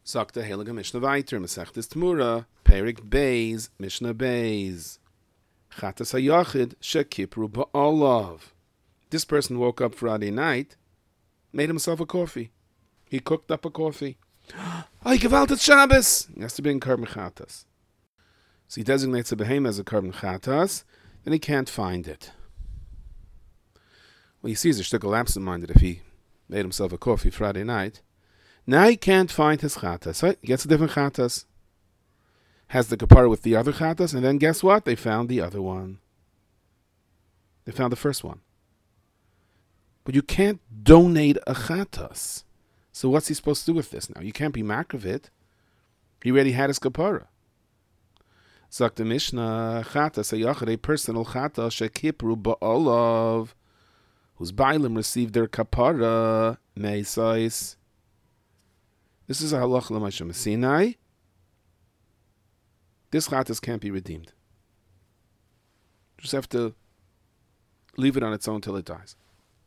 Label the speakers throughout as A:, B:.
A: Sagt der Heilige Mishnah weiter, Masechtes Tmura, Perik Beis, Mishnah Beis. Chatas hayachid shekipru ba'olav. This person woke up Friday night, made himself a coffee. He cooked up a coffee. Ay, gewaltet Shabbos! He has to bring carbon chatas. So he designates a behemoth as a carbon chatas, then he can't find it. Well, you see, he's a shtickle absent-minded if he made himself a coffee Friday night. Now he can't find his chatas. Right? He gets a different chatas. Has the kapara with the other chatas, and then guess what? They found the other one. They found the first one. But you can't donate a chatas. So what's he supposed to do with this now? You can't be mak of it. He already had his kapara. Zak the Mishnah, chatas hayachid, a personal chata shekipru ba'olav, whose bailim received their kapara meisais. This is a halacha l'maishem Sinai. This chatas can't be redeemed. Just have to leave it on its own till it dies.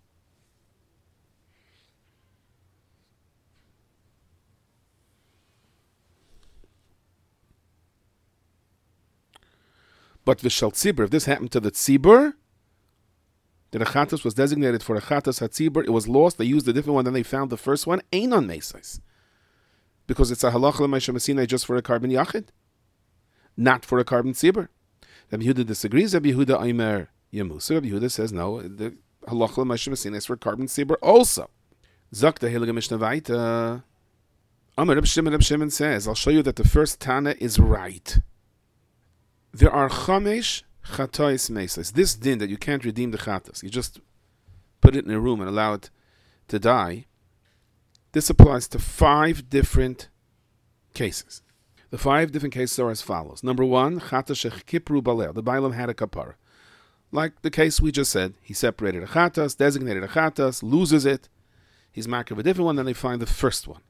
A: But v'shal tzibur, if this happened to the tzibur, that a chatas was designated for a chatas hatzibur, it was lost, they used a different one, then they found the first one, ain't on meisais. Because it's a halacha l'maishem Sinai just for a carbon yachid, not for a carbon tzibur. Rabbi Yehuda disagrees. Rabbi Yehuda Aimer Yemusa. Rabbi Yehuda says no. The halacha l'maishem Sinai is for carbon tzibur also. Zak the Heilige Mishnah weiter. Amar Reb Shimon says, I'll show you that the first Tana is right. There are chamesh chatois meisais. This din that you can't redeem the chatas, you just put it in a room and allow it to die. This applies to 5 different cases. The 5 different cases are as follows. Number 1, chata shechkipru balel. The bailam had a kapara. Like the case we just said, he separated a chatas, designated a chatas, loses it. He's mak of a different one, then they find the first one.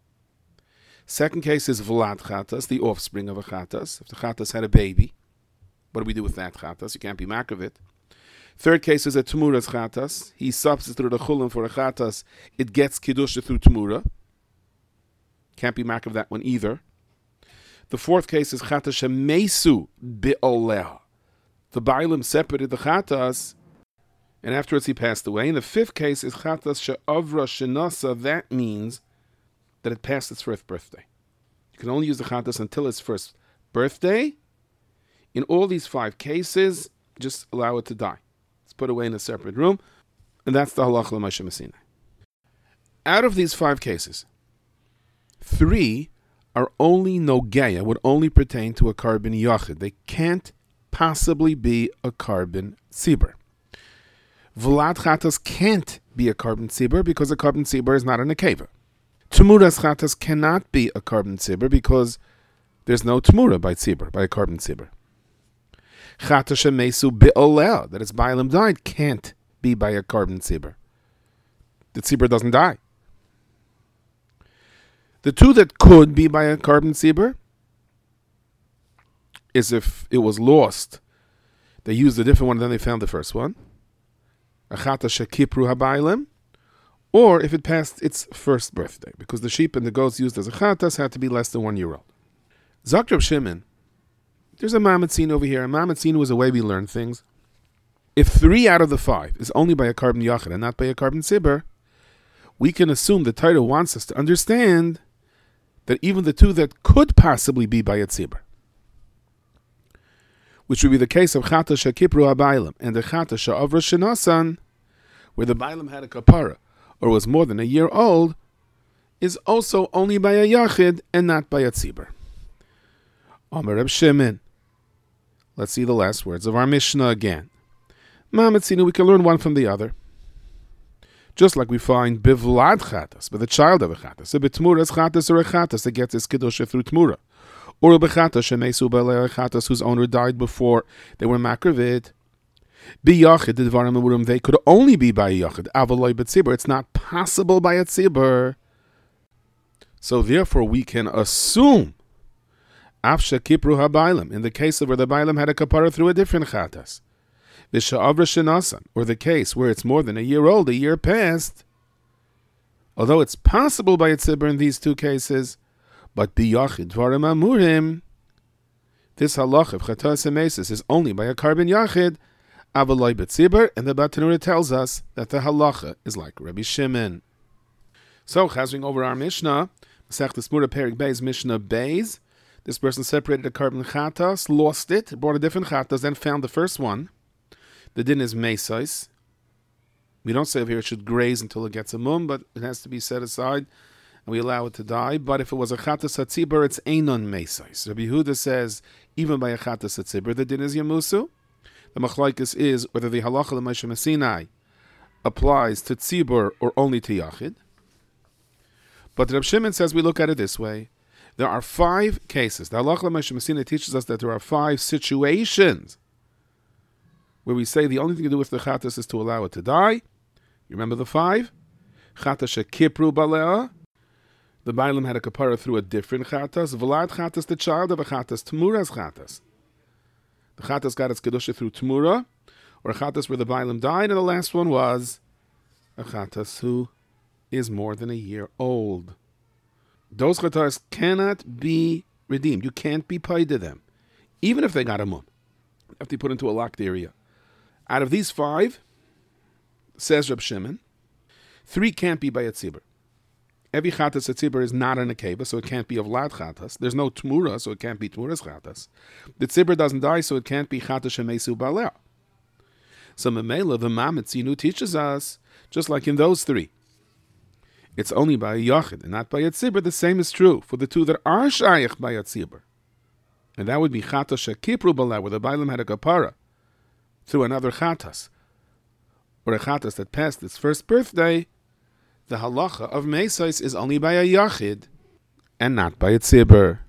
A: Second case is vlad chatas, the offspring of a chatas. If the chatas had a baby, what do we do with that chatas? You can't be mak of it. Third case is a tmuras chatas. He substituted a chulin for a chatas. It gets kiddusha through tmura. Can't be mak of that one either. The fourth case is chatas shemesu bi'oleha. The bailim separated the chatas, and afterwards he passed away. And the fifth case is chatas she'avra shenasa. That means that it passed its first birthday. You can only use the chatas until its first birthday. In all these 5 cases, just allow it to die. It's put away in a separate room, and that's the halacha l'maishem Sinai. Out of these 5 cases, 3 are only nogeya, would only pertain to a carbon yachid. They can't possibly be a carbon tzibur. Vlad chatas can't be a carbon tzibur because a carbon tzibur is not a nekeva. Tmuras chatas cannot be a carbon tzibur because there's no tmura by tzibur, by a carbon tzibur. Chata shemesu bi'oleh, that its bailam died, can't be by a carbon tzibur. The tzibur doesn't die. The 2 that could be by a carbon tzibur is if it was lost, they used a different one, then they found the first one. A chata shekipru habaylim, or if it passed its first birthday, because the sheep and the goats used as a chatas had to be less than 1 year old. Zak Reb Shimon, there's a mamatzin over here. A mamatzin was a way we learn things. If 3 out of the 5 is only by a carbon yachid and not by a carbon tzibur, we can assume the Torah wants us to understand that even the 2 that could possibly be by a tzibur, which would be the case of chata shekipru habaylim and the chata she'avra shenasan, where the bailam had a kapara or was more than 1 year old, is also only by a yachid and not by a tzibur. Amar Reb Shimon. Let's see the last words of our Mishnah again. Mamatzinu, we can learn one from the other. Just like we find bivlad chatas, by the child of a chatas, a betmuras chatas or a chatas that gets his kedusha through tmura, or a bechatas shemesu b'alei chatas whose owner died before they were makravit. Biyachid the dvarim emurim, they could only be by a yachid. Avaloi b'tzibur, it's not possible by a tzibur. So therefore we can assume Afsha kipru habaylim, in the case of where the bailim had a kapara through a different chatas. V'sha'avra shenasan, or the case where it's more than 1 year old, 1 year passed. Although it's possible by a tzibur in these 2 cases, But biyachid dvarim amurim, this halacha of chatas and mesis is only by a carbon yachid, avaloi betzibur, and the Batanura tells us that the halacha is like Rabbi Shimon. So, chazing over our Mishnah, Masechtas Mura Perik Beis Mishnah Beis, this person separated a carbon chatas, lost it, brought a different chatas, then found the first one. The din is mesis. We don't say over here it should graze until it gets a mum, but it has to be set aside, and we allow it to die. But if it was a chatas hatzibur, it's einon mesis. Rabbi Yehuda says, even by a chatas hatzibur, the din is yamusu. The machlokes is whether the halacha l'Moshe Messinai applies to tzibur or only to yachid. But Reb Shimon says we look at it this way. There are 5 cases. The halacha l'Moshe Messinai teaches us that there are 5 situations where we say the only thing to do with the chatas is to allow it to die. You remember the 5? Chatas shekipru balea. The Bailam had a kapara through a different chatas. Vlad chatas, the child of a chatas. Tmuras chatas. The chatas got its kedusha through tmura, or a chatas where the Bailam died, and the last one was a chatas who is more than a year old. Those chatas cannot be redeemed. You can't be paid to them, even if they got a mum. You have to be put into a locked area. Out of these 5, says Reb Shimon, 3 can't be by a tzibur. Every chatas a tzibur is not an akeva, so it can't be of lad chatas. There's no tmura, so it can't be tmuras chatas. The tzibur doesn't die, so it can't be chatas shemesu balea. So memela, the Mametzinu teaches us, just like in those 3, it's only by a yachid and not by a tzibur. The same is true for the 2 that are shayach by a tzibur. And that would be chatas shekipru balea, where the Bailam had a kapara through another chatas, or a chatas that passed its first birthday. The halacha of mesis is only by a yachid and not by a tzibur.